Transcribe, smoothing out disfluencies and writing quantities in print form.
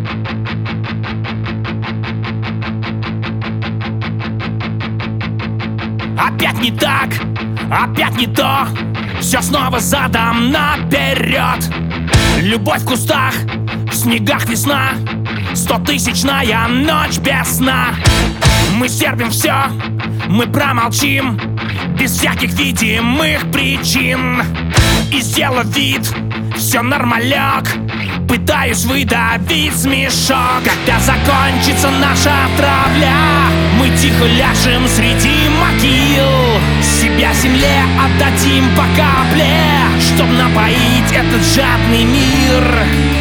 Опять не так, опять не то. Все снова задом наперед. Любовь в кустах, в снегах весна. 100-тысячная ночь без сна. Мы стерпим все, мы промолчим, без всяких видимых причин. И сделав вид, все нормалек, пытаюсь выдавить смешок. Когда закончится наша травля, мы тихо ляжем среди могил. Себя земле отдадим по капле, чтоб напоить этот жадный мир.